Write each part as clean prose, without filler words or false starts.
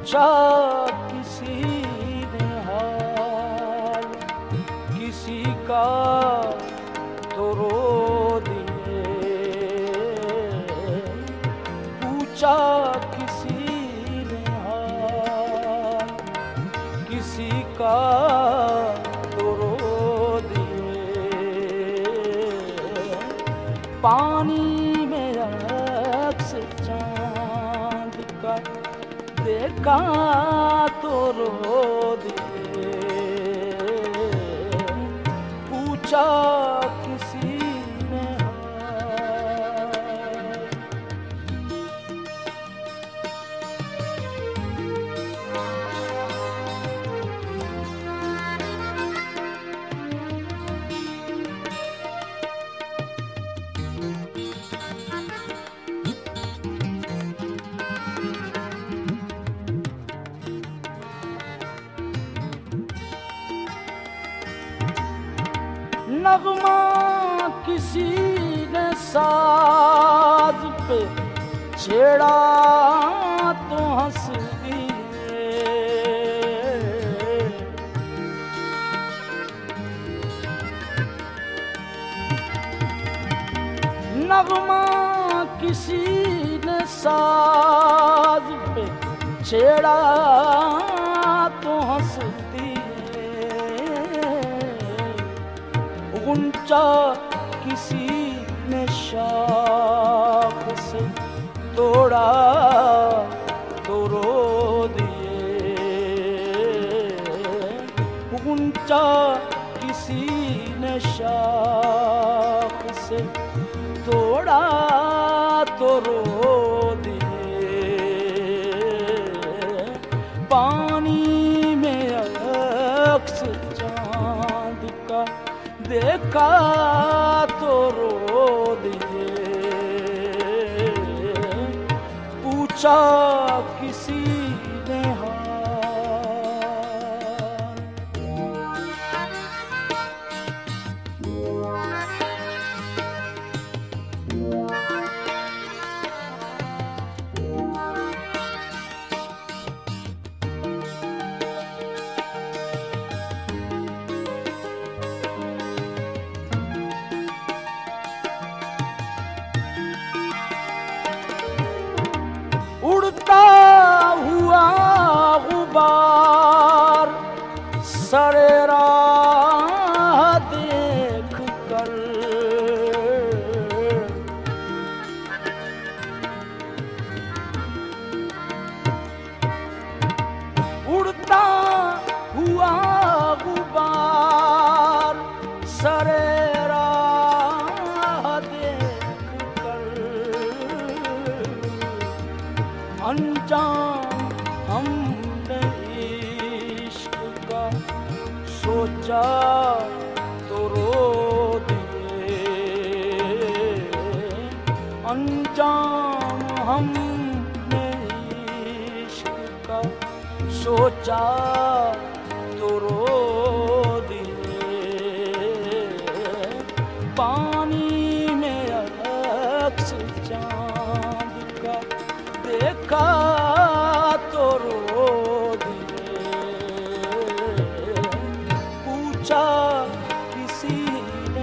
पूछा किसी ने हाल किसी का तो रो दिए, पूछा किसी ने हाल किसी का तो रो दिए, पानी में अक्स चांद का देखा तो रो दिए, पूछा किसी ने नगमा किसी ने साज पे छेड़ा तो हंस दिए, नगमा किसी ने साज पे छेड़ा तो हंस गुंचा किसी ने शाख से तोड़ा तो रो दिए, गुंचा किसी ने शाख से तोड़ा तो रो दिए, पानी में अक्स चांद का देखा तो रो दिए, पूछा किसी ने उड़ता हुआ गुबार सरे राह देख कर, उड़ता हुआ गुबार सरे राह देख कर, अनजान हमने इश्क का सोचा तो रो दिए, अनजान हमने इश्क का सोचा तो रो दिए, पानी में अक्स चांद का देखा तो रो दिए, पूछा किसी ने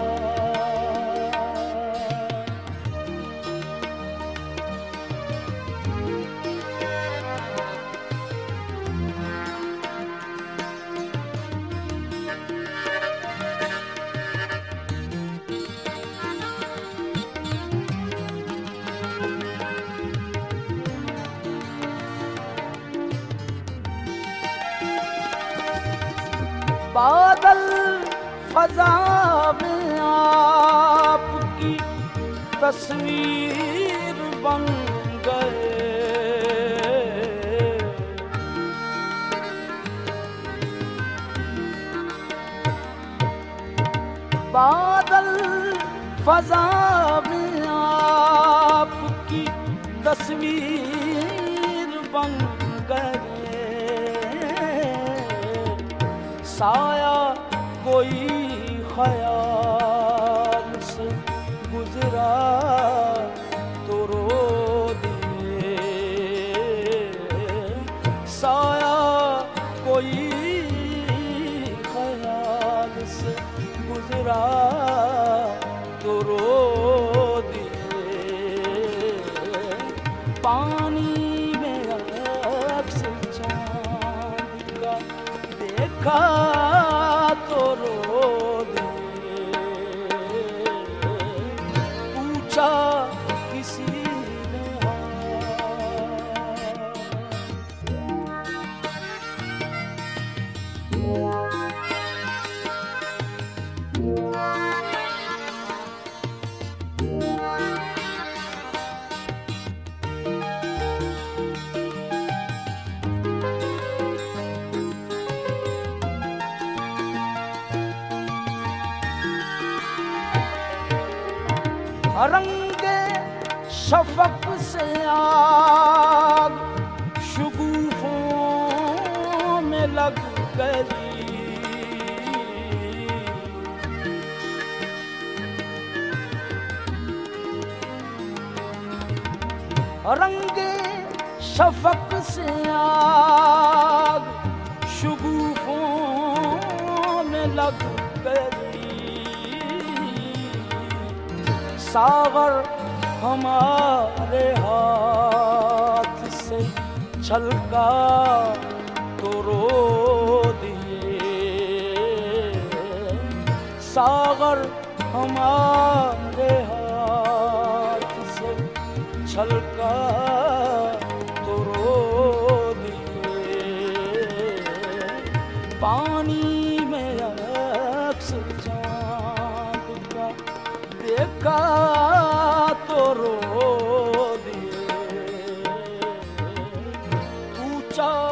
बादल फजा में आपकी तस्वीर बन गए, बादल फजा में आपकी तस्वीर बन गए, साया कोई ख्याल से गुजरा तो रो दिए, रंगे शफक से आग शुगुफों में लग गई। रंगे शफक से आग शुगुफों में लग गई। सागर हमारे हाथ से छलका तो रो दिए। सागर हमारे हाथ से छलका तो रो दिए। पानी में अक्स चाँद का देखा तो रो दिए। ऊंचा